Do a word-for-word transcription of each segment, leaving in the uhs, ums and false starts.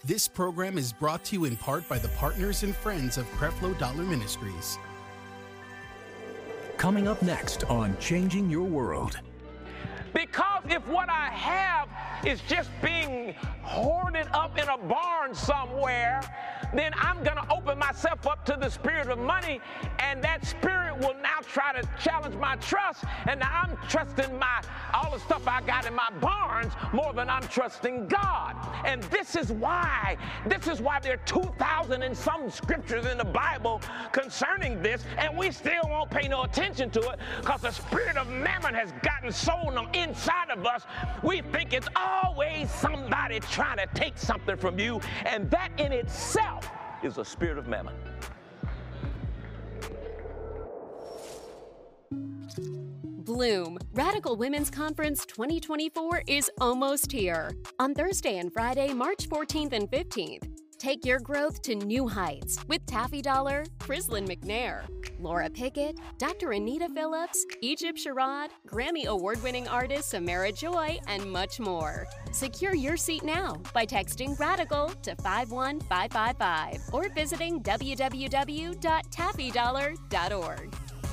This program is brought to you in part by the partners and friends of Creflo Dollar Ministries. Coming up next on Changing Your World. Because if what I have is just being hoarded up in a barn somewhere, then I'm going to open myself up to the spirit of money, and that spirit will now try to challenge my trust, and now I'm trusting my all the stuff I got in my barns more than I'm trusting God. And this is why, this is why there are two thousand and some scriptures in the Bible concerning this, and we still won't pay no attention to it because the spirit of mammon has gotten so on the inside of us, we think it's always somebody trying to take something from you, and that in itself is a spirit of mammon. Bloom, Radical Women's Conference twenty twenty-four is almost here. On Thursday and Friday, March fourteenth and fifteenth, take your growth to new heights with Taffy Dollar, Frislin McNair, Laura Pickett, Doctor Anita Phillips, Egypt Sherrod, Grammy Award-winning artist Samara Joy, and much more. Secure your seat now by texting RADICAL to five one five five five or visiting w w w dot taffy dollar dot org.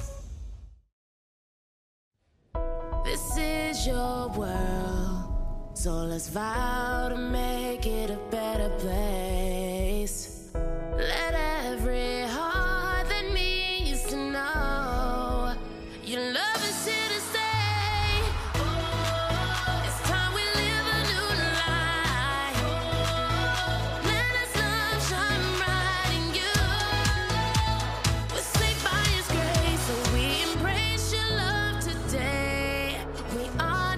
This is your world, so let's vow to make it a better place. Let every heart that needs to know your love is here to stay. Oh, it's time we live a new life. Oh, let us love shine bright in you. We're saved by His grace, so we embrace your love today. We are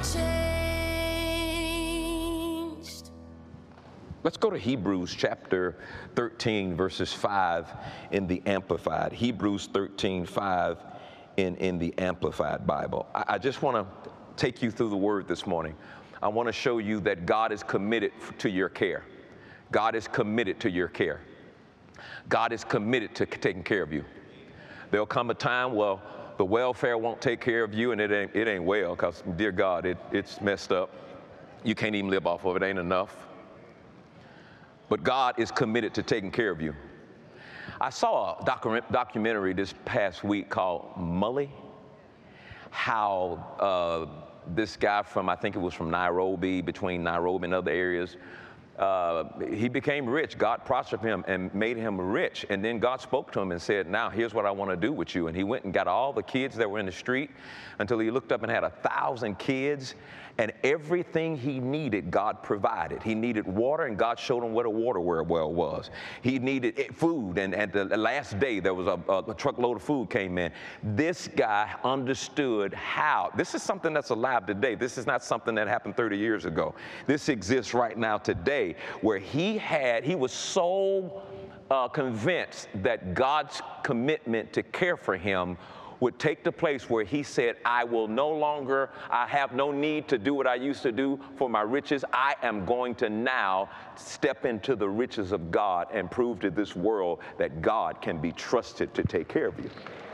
changed. Let's go to Hebrews chapter thirteen, verses five in the Amplified. Hebrews thirteen, five in, in the Amplified Bible. I, I just want to take you through the word this morning. I want to show you that God is committed to your care. God is committed to your care. God is committed to taking care of you. There'll come a time, well, the welfare won't take care of you, and it ain't, it ain't well, because, dear God, it, it's messed up. You can't even live off of it. It ain't enough. But God is committed to taking care of you. I saw a docu- documentary this past week called Mully, how uh, this guy from, I think it was from Nairobi, between Nairobi and other areas, uh, he became rich. God prospered him and made him rich. And then God spoke to him and said, now here's what I want to do with you. And he went and got all the kids that were in the street until he looked up and had a thousand kids. And everything he needed, God provided. He needed water, and God showed him what a water well was. He needed food, and at the last day, there was a, a truckload of food came in. This guy understood how. This is something that's alive today. This is not something that happened thirty years ago. This exists right now today, where he had, he was so uh, convinced that God's commitment to care for him would take the place where he said, I will no longer, I have no need to do what I used to do for my riches. I am going to now step into the riches of God and prove to this world that God can be trusted to take care of you.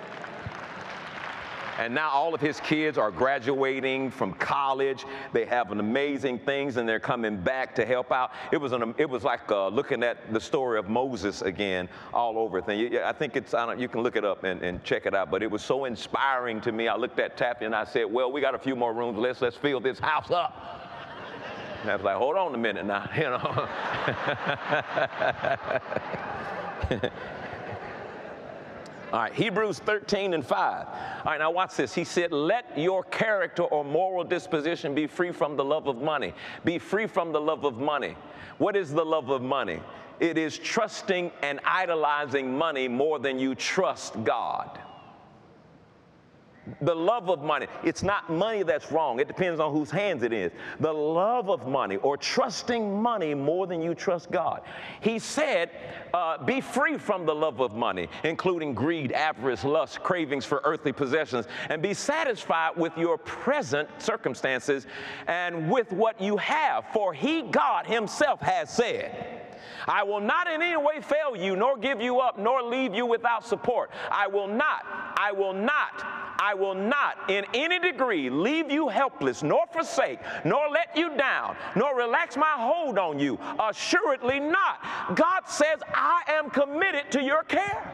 And now all of his kids are graduating from college. They have an amazing things, and they're coming back to help out. It was an, it was like uh, looking at the story of Moses again, all over thing. I think it's, I don't, you can look it up and, and check it out. But it was so inspiring to me. I looked at Taffy and I said, well, we got a few more rooms. Let's let's fill this house up. And I was like, hold on a minute now, you know. All right, Hebrews thirteen and five. All right, now watch this. He said, let your character or moral disposition be free from the love of money. Be free from the love of money. What is the love of money? It is trusting and idolizing money more than you trust God. The love of money. It's not money that's wrong. It depends on whose hands it is. The love of money, or trusting money more than you trust God. He said, uh, be free from the love of money, including greed, avarice, lust, cravings for earthly possessions, and be satisfied with your present circumstances and with what you have. For he, God himself, has said, I will not in any way fail you, nor give you up, nor leave you without support. I will not, I will not, I will not in any degree leave you helpless, nor forsake, nor let you down, nor relax my hold on you. Assuredly not. God says, I am committed to your care.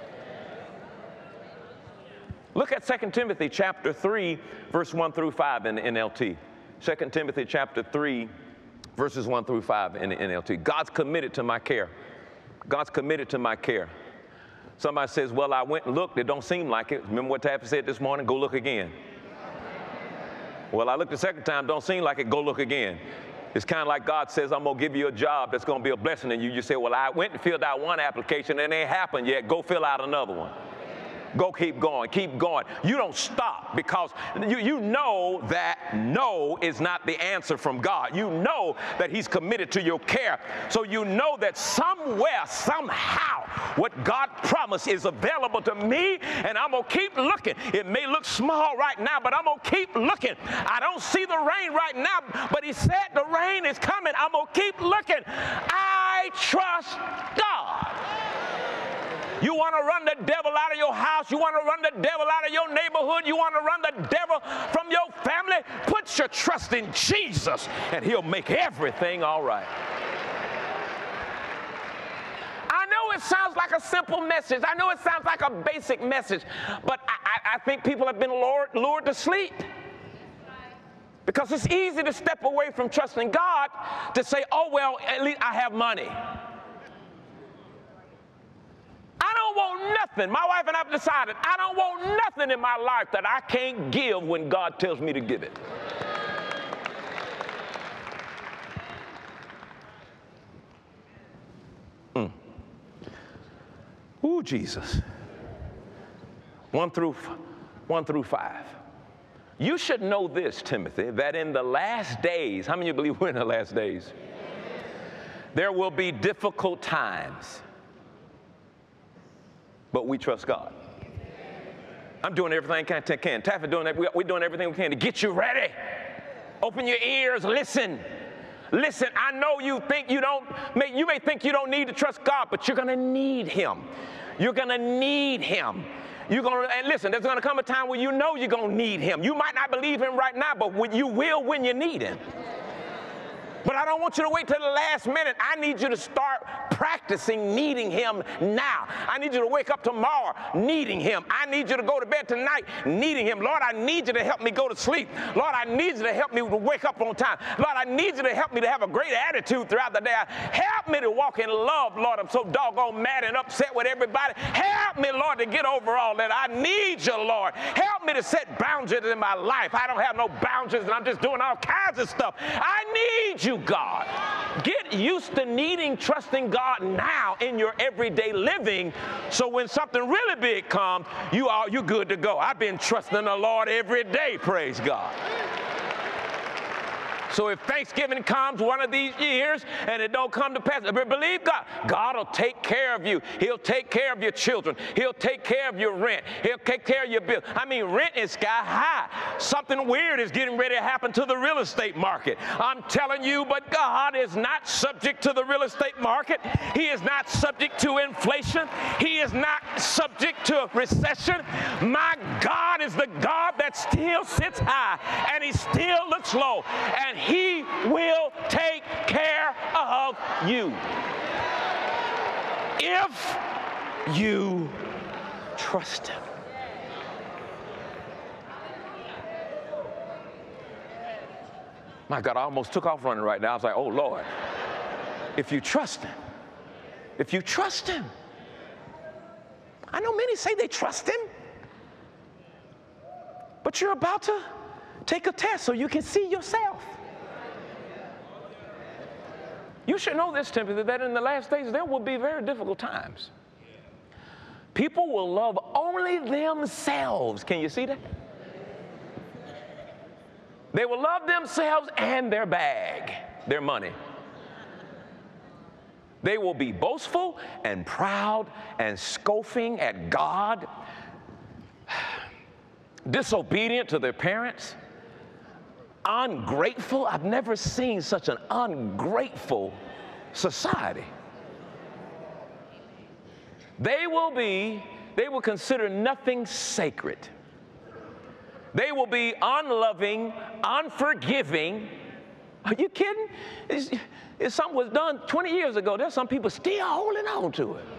Look at Second Timothy chapter three, verse one through five in the N L T. Second Timothy chapter three, verses one through five in the N L T. God's committed to my care. God's committed to my care. Somebody says, well, I went and looked. It don't seem like it. Remember what Taffy said this morning? Go look again. Well, I looked the second time. Don't seem like it. Go look again. It's kind of like God says, I'm going to give you a job that's going to be a blessing to you. You say, well, I went and filled out one application and it ain't happened yet. Go fill out another one. Go keep going, keep going. You don't stop because you, you know that no is not the answer from God. You know that he's committed to your care. So you know that somewhere, somehow, what God promised is available to me, and I'm going to keep looking. It may look small right now, but I'm going to keep looking. I don't see the rain right now, but he said the rain is coming. I'm going to keep looking. I trust God. You want to run the devil out of your house. You want to run the devil out of your neighborhood. You want to run the devil from your family. Put your trust in Jesus, and he'll make everything all right. I know it sounds like a simple message. I know it sounds like a basic message, but I, I, I think people have been lured, lured to sleep. Because it's easy to step away from trusting God to say, oh, well, at least I have money. I don't want nothing. My wife and I have decided I don't want nothing in my life that I can't give when God tells me to give it. Mm. Ooh, Jesus. One through, one through five. You should know this, Timothy, that in the last days, how many of you believe we're in the last days? There will be difficult times. But we trust God. I'm doing everything I can. Taffy doing that. We're doing everything we can to get you ready. Open your ears. Listen. Listen. I know you think you don't. May, you may think you don't need to trust God, but you're going to need Him. You're going to need Him. You're going to, and listen, there's going to come a time where you know you're going to need Him. You might not believe Him right now, but you will when you need Him. But I don't want you to wait till the last minute. I need you to start practicing needing Him now. I need you to wake up tomorrow needing Him. I need you to go to bed tonight needing Him. Lord, I need you to help me go to sleep. Lord, I need you to help me to wake up on time. Lord, I need you to help me to have a great attitude throughout the day. Help me to walk in love, Lord. I'm so doggone mad and upset with everybody. Help me, Lord, to get over all that. I need you, Lord. Help me to set boundaries in my life. I don't have no boundaries and I'm just doing all kinds of stuff. I need you. You, God. Get used to needing, trusting God now in your everyday living, so when something really big comes, you are you're good to go. I've been trusting the Lord every day, praise God. So if Thanksgiving comes one of these years and it don't come to pass, believe God. God will take care of you. He'll take care of your children. He'll take care of your rent. He'll take care of your bill. I mean, rent is sky high. Something weird is getting ready to happen to the real estate market. I'm telling you, but God is not subject to the real estate market. He is not subject to inflation. He is not subject to a recession. My God is the God that still sits high and He still looks low. And He will take care of you if you trust Him. My God, I almost took off running right now. I was like, oh, Lord. If you trust Him, if you trust Him. I know many say they trust Him, but you're about to take a test so you can see yourself. You should know this, Timothy, that in the last days there will be very difficult times. People will love only themselves. Can you see that? They will love themselves and their bag, their money. They will be boastful and proud and scoffing at God, disobedient to their parents, ungrateful. I've never seen such an ungrateful society. They will be, they will consider nothing sacred. They will be unloving, unforgiving. Are you kidding? It's, it's something was done twenty years ago. There's some people still holding on to it.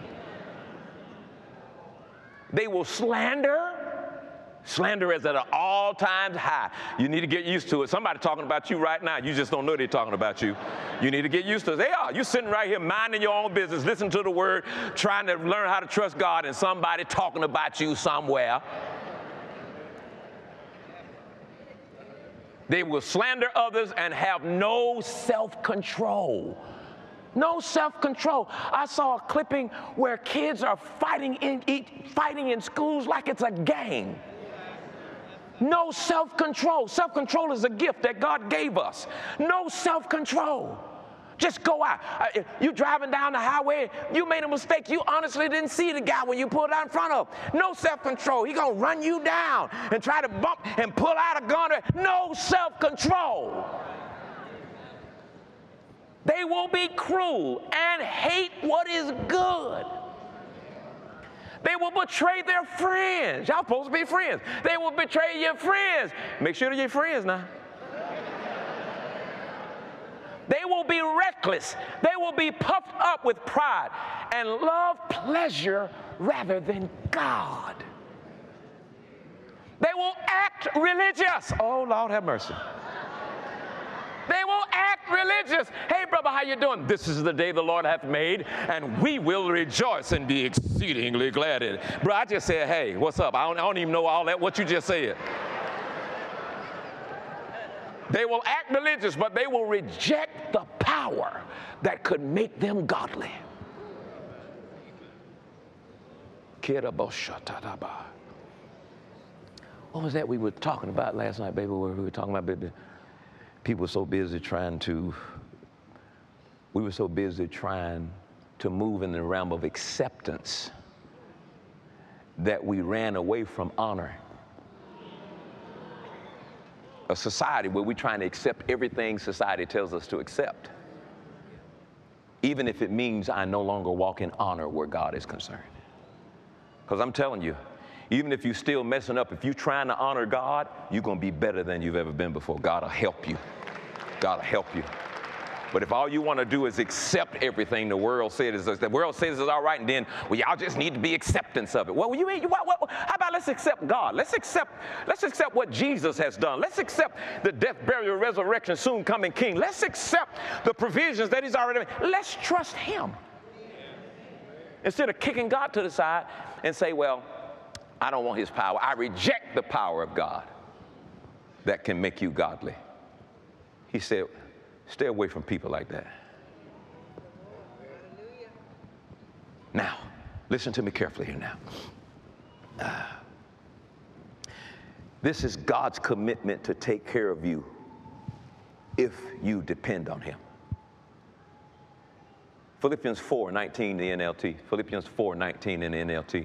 They will slander. Slander is at an all-time high. You need to get used to it. Somebody talking about you right now. You just don't know they're talking about you. You need to get used to it. They are. You're sitting right here minding your own business, listening to the word, trying to learn how to trust God, and somebody talking about you somewhere. They will slander others and have no self-control. No self-control. I saw a clipping where kids are fighting in, fighting in schools like it's a game. No self-control. Self-control is a gift that God gave us. No self-control. Just go out. Uh, you driving down the highway, you made a mistake. You honestly didn't see the guy when you pulled out in front of him. No self-control. He gonna run you down and try to bump and pull out a gun. No self-control. They will be cruel and hate what is good. They will betray their friends. Y'all supposed to be friends. They will betray your friends. Make sure they're your friends now. They will be reckless. They will be puffed up with pride and love pleasure rather than God. They will act religious. Oh, Lord have mercy. They will act religious. Hey, brother, how you doing? This is the day the Lord hath made, and we will rejoice and be exceedingly glad in it. Bro, I just said, hey, what's up? I don't, I don't even know all that, what you just said. They will act religious, but they will reject the power that could make them godly. What was that we were talking about last night, baby? We were talking about, baby. People were so busy trying to, we were so busy trying to move in the realm of acceptance that we ran away from honor. A society where we're trying to accept everything society tells us to accept, even if it means I no longer walk in honor where God is concerned. Because I'm telling you, even if you're still messing up, if you're trying to honor God, you're going to be better than you've ever been before. God will help you. God will help you. But if all you want to do is accept everything the world says, the world says is all right, and then, well, y'all just need to be acceptance of it. Well, you mean, what, what, how about let's accept God? Let's accept, let's accept what Jesus has done. Let's accept the death, burial, resurrection, soon coming King. Let's accept the provisions that He's already made. Let's trust Him. Instead of kicking God to the side and say, well, I don't want His power. I reject the power of God that can make you godly. He said, stay away from people like that. Now, listen to me carefully here now. Uh, this is God's commitment to take care of you if you depend on Him. Philippians four nineteen in the N L T. Philippians four nineteen in the N L T.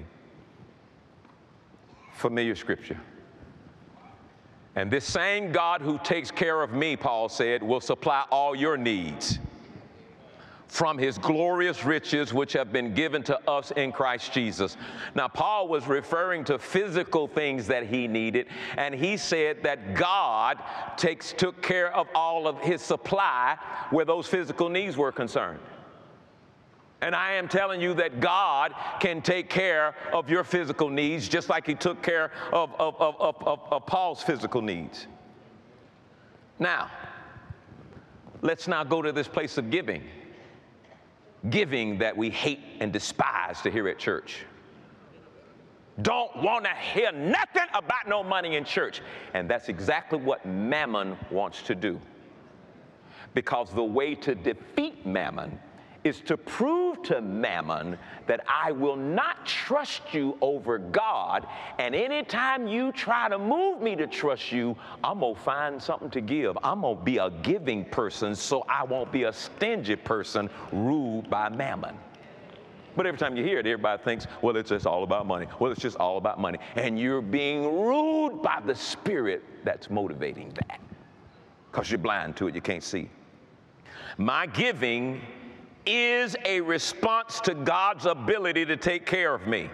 Familiar scripture. And this same God who takes care of me, Paul said, will supply all your needs from His glorious riches which have been given to us in Christ Jesus. Now, Paul was referring to physical things that he needed, and he said that God takes, took care of all of His supply where those physical needs were concerned. And I am telling you that God can take care of your physical needs just like He took care of, of, of, of, of, of Paul's physical needs. Now, let's now go to this place of giving. Giving that we hate and despise to hear at church. Don't want to hear nothing about no money in church. And that's exactly what Mammon wants to do. Because the way to defeat Mammon is to prove to Mammon that I will not trust you over God, and anytime you try to move me to trust you, I'm going to find something to give. I'm going to be a giving person so I won't be a stingy person ruled by Mammon. But every time you hear it, everybody thinks, well, it's just all about money. Well, it's just all about money. And you're being ruled by the spirit that's motivating that because you're blind to it. You can't see. My giving is a response to God's ability to take care of me.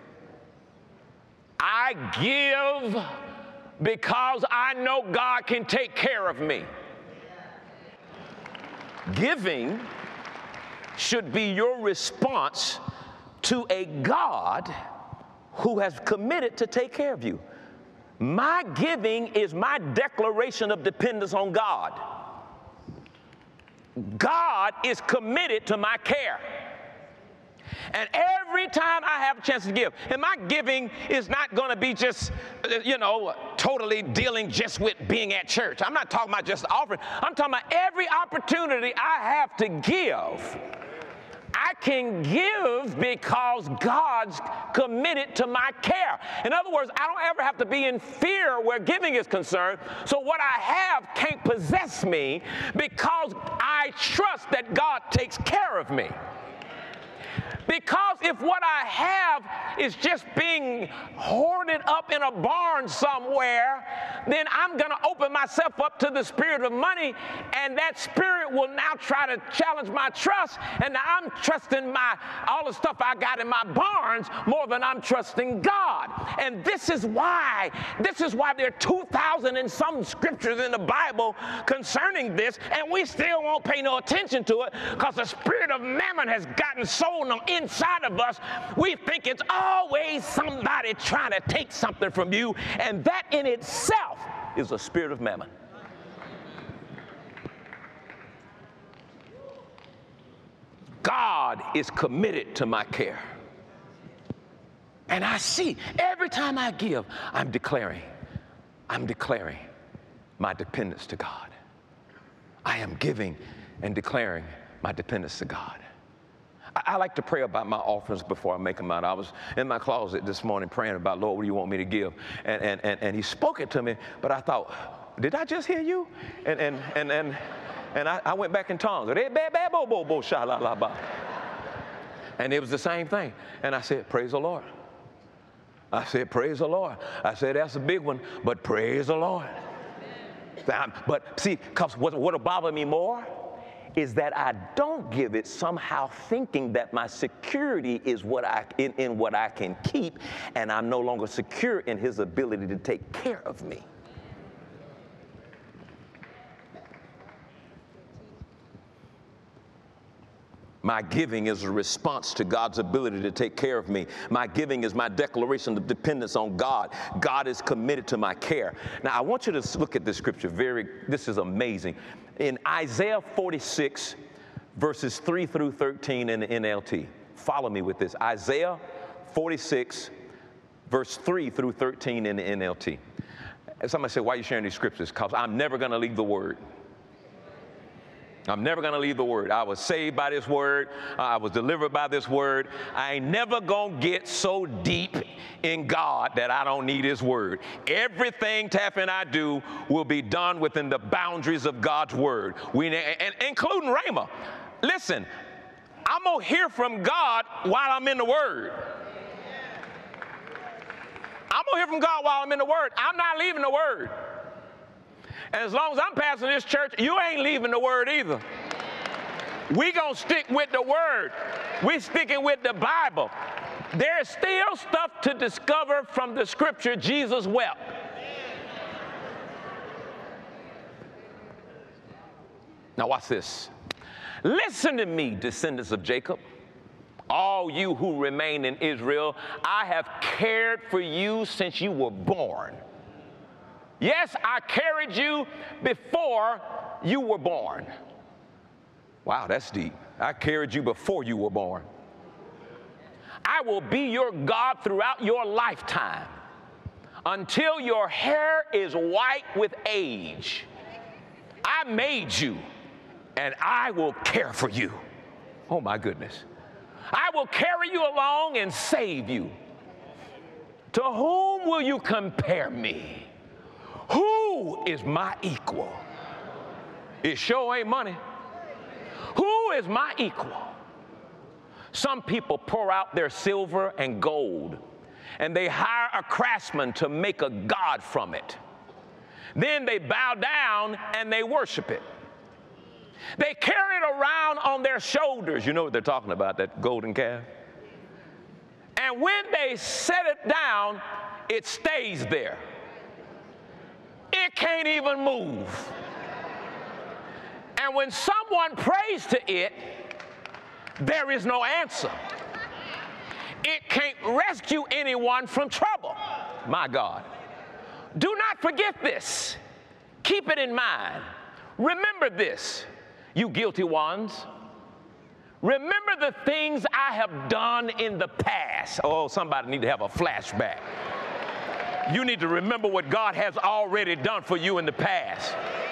I give because I know God can take care of me. Giving should be your response to a God who has committed to take care of you. My giving is my declaration of dependence on God. God is committed to my care. And every time I have a chance to give, and my giving is not going to be just, you know, totally dealing just with being at church. I'm not talking about just the offering. I'm talking about every opportunity I have to give. I can give because God's committed to my care. In other words, I don't ever have to be in fear where giving is concerned. So what I have can't possess me because I trust that God takes care of me. Because if what I have is just being hoarded up in a barn somewhere, then I'm going to open myself up to the spirit of money, and that spirit will now try to challenge my trust, and now I'm trusting my all the stuff I got in my barns more than I'm trusting God. And this is why, this is why there are two thousand and some scriptures in the Bible concerning this, and we still won't pay no attention to it because the spirit of mammon has gotten sown on inside of us. We think it's always somebody trying to take something from you, and that in itself is a spirit of mammon. God is committed to my care. And I see every time I give, I'm declaring, I'm declaring my dependence to God. I am giving and declaring my dependence to God. I like to pray about my offerings before I make them out. I was in my closet this morning praying about, Lord, what do you want me to give? And and and, and he spoke it to me, but I thought, did I just hear you? And and and and and I, I went back in tongues. And it was the same thing. And I said, praise the Lord. I said, praise the Lord. I said, that's a big one, but praise the Lord. But see, because what what'll bother me more is that I don't give it somehow thinking that my security is what I in, in what I can keep, and I'm no longer secure in his ability to take care of me. My giving is a response to God's ability to take care of me. My giving is my declaration of dependence on God. God is committed to my care. Now, I want you to look at this scripture very, this is amazing. In Isaiah forty-six, verses three through thirteen in the N L T. Follow me with this. Isaiah forty-six, verse three through thirteen in the N L T. And somebody said, why are you sharing these scriptures? Because I'm never going to leave the word. I'm never going to leave the word. I was saved by this word. I was delivered by this word. I ain't never going to get so deep in God that I don't need his word. Everything Taff and I do will be done within the boundaries of God's word, we, and, including Rhema. Listen, I'm going to hear from God while I'm in the word. I'm going to hear from God while I'm in the word. I'm not leaving the word. And as long as I'm passing this church, you ain't leaving the word either. We gonna stick with the word. We sticking with the Bible. There's still stuff to discover from the scripture. Jesus wept. Now watch this. Listen to me, descendants of Jacob. All you who remain in Israel, I have cared for you since you were born. Yes, I carried you before you were born. Wow, that's deep. I carried you before you were born. I will be your God throughout your lifetime until your hair is white with age. I made you, and I will care for you. Oh, my goodness. I will carry you along and save you. To whom will you compare me? Who is my equal? It sure ain't money. Who is my equal? Some people pour out their silver and gold, and they hire a craftsman to make a god from it. Then they bow down and they worship it. They carry it around on their shoulders. You know what they're talking about, that golden calf. And when they set it down, it stays there. It can't even move. And when someone prays to it, there is no answer. It can't rescue anyone from trouble. My God. Do not forget this. Keep it in mind. Remember this, you guilty ones. Remember the things I have done in the past. Oh, somebody need to have a flashback. You need to remember what God has already done for you in the past.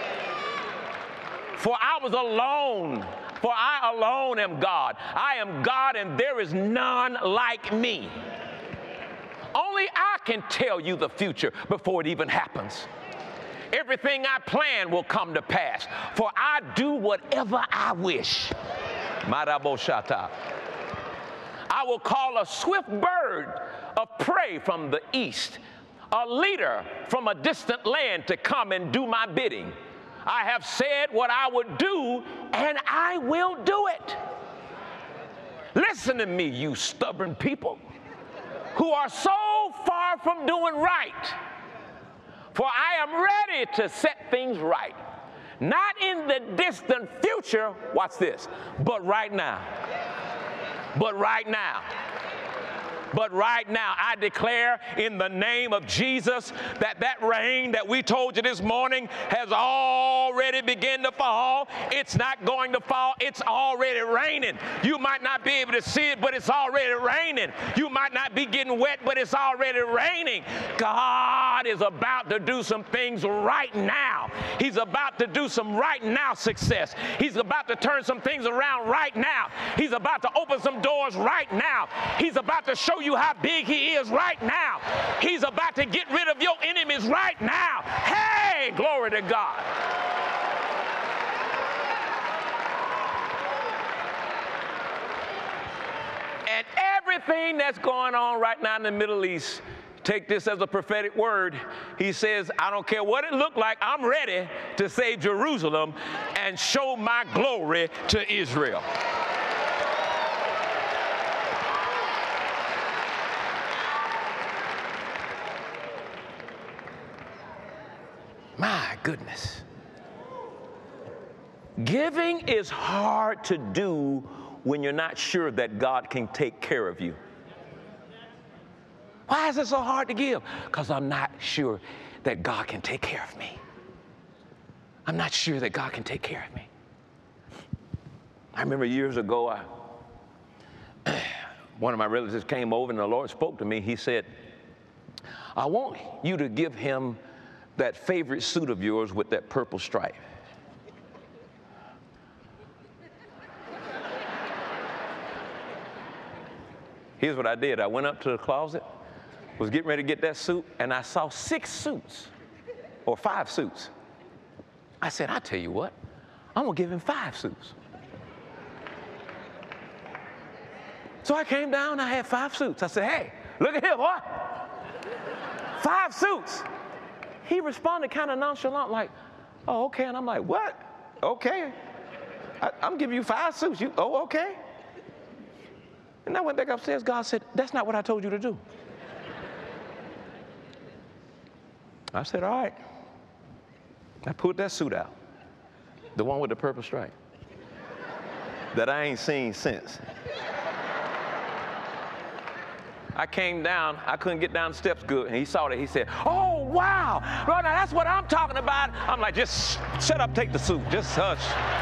For I was alone. For I alone am God. I am God, and there is none like me. Only I can tell you the future before it even happens. Everything I plan will come to pass, for I do whatever I wish. Maraboshata. I will call a swift bird of prey from the east, a leader from a distant land to come and do my bidding. I have said what I would do, and I will do it. Listen to me, you stubborn people who are so far from doing right. For I am ready to set things right. Not in the distant future, watch this, but right now. But right now. But right now, I declare in the name of Jesus that that rain that we told you this morning has already begun to fall. It's not going to fall. It's already raining. You might not be able to see it, but it's already raining. You might not be getting wet, but it's already raining. God is about to do some things right now. He's about to do some right now success. He's about to turn some things around right now. He's about to open some doors right now. He's about to show you how big he is right now. He's about to get rid of your enemies right now. Hey, glory to God. And everything that's going on right now in the Middle East, take this as a prophetic word. He says, I don't care what it looked like, I'm ready to save Jerusalem and show my glory to Israel. My goodness. Giving is hard to do when you're not sure that God can take care of you. Why is it so hard to give? Because I'm not sure that God can take care of me. I'm not sure that God can take care of me. I remember years ago, I, one of my relatives came over and the Lord spoke to me. He said, I want you to give him that favorite suit of yours with that purple stripe. Here's what I did. I went up to the closet, was getting ready to get that suit, and I saw six suits, or five suits. I said, I tell you what, I'm gonna give him five suits. So I came down, I had five suits. I said, hey, look at here, boy. Five suits. He responded kind of nonchalant, like, oh, okay. And I'm like, what? Okay. I, I'm giving you five suits. You, oh, okay. And I went back upstairs. God said, that's not what I told you to do. I said, all right. I pulled that suit out, the one with the purple stripe, that I ain't seen since. I came down, I couldn't get down the steps good, and he saw that. He said, oh, wow, bro, now that's what I'm talking about. I'm like, just shut up, take the suit, just hush.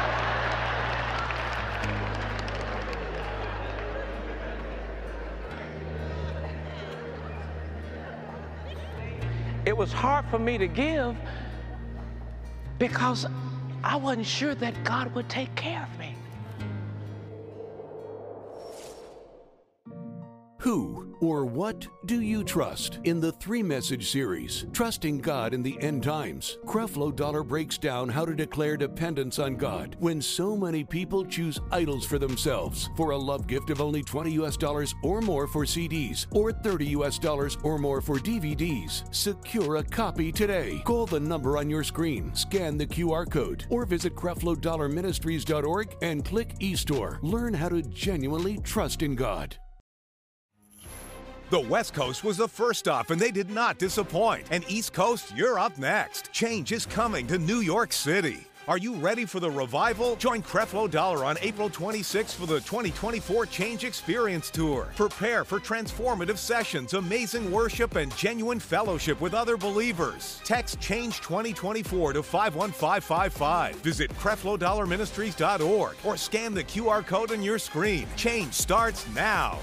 It was hard for me to give because I wasn't sure that God would take care of me. Who or what do you trust? In the three-message series, Trusting God in the End Times, Creflo Dollar breaks down how to declare dependence on God when so many people choose idols for themselves. For a love gift of only twenty U S dollars or more for C Ds or thirty U S dollars or more for D V Ds, secure a copy today. Call the number on your screen, scan the Q R code, or visit Creflo Dollar Ministries dot org and click eStore. Learn how to genuinely trust in God. The West Coast was the first stop, and they did not disappoint. And East Coast, you're up next. Change is coming to New York City. Are you ready for the revival? Join Creflo Dollar on April twenty-sixth for the twenty twenty-four Change Experience Tour. Prepare for transformative sessions, amazing worship, and genuine fellowship with other believers. Text Change twenty twenty-four to five one five five five. Visit Creflo Dollar Ministries dot org or scan the Q R code on your screen. Change starts now.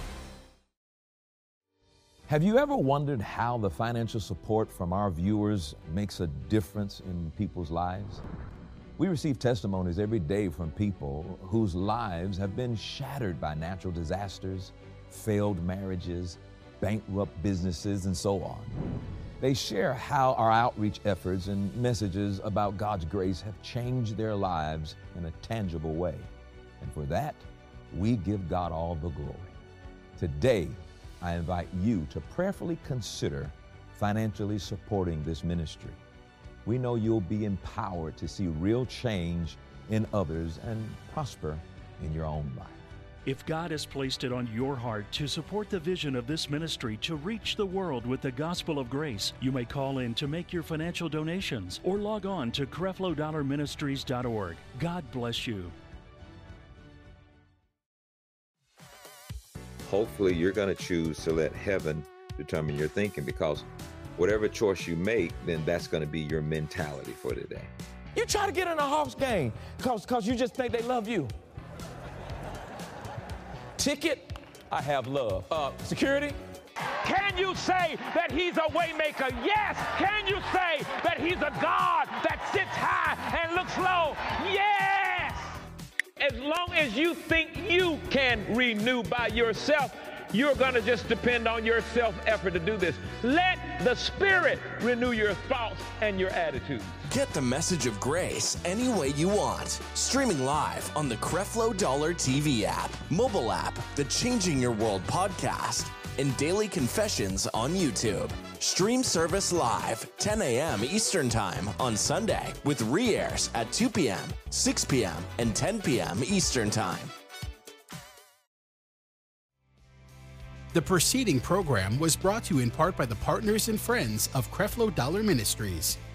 Have you ever wondered how the financial support from our viewers makes a difference in people's lives? We receive testimonies every day from people whose lives have been shattered by natural disasters, failed marriages, bankrupt businesses, and so on. They share how our outreach efforts and messages about God's grace have changed their lives in a tangible way. And for that, we give God all the glory. Today, I invite you to prayerfully consider financially supporting this ministry. We know you'll be empowered to see real change in others and prosper in your own life. If God has placed it on your heart to support the vision of this ministry to reach the world with the gospel of grace, you may call in to make your financial donations or log on to Creflo Dollar Ministries dot org. God bless you. Hopefully you're going to choose to let heaven determine your thinking, because whatever choice you make, then that's going to be your mentality for today. You try to get in a Hawks game because because you just think they love you. Ticket, I have love. Uh, security? Can you say that he's a way maker? Yes. Can you say that he's a God that sits high and looks low? Yes. As long as you think you can renew by yourself, you're going to just depend on your self-effort to do this. Let the Spirit renew your thoughts and your attitudes. Get the message of grace any way you want. Streaming live on the Creflo Dollar T V app, mobile app, the Changing Your World podcast, and Daily Confessions on YouTube. Stream service live, ten a.m. Eastern Time on Sunday, with re-airs at two p.m., six p.m., and ten p.m. Eastern Time. The preceding program was brought to you in part by the partners and friends of Creflo Dollar Ministries.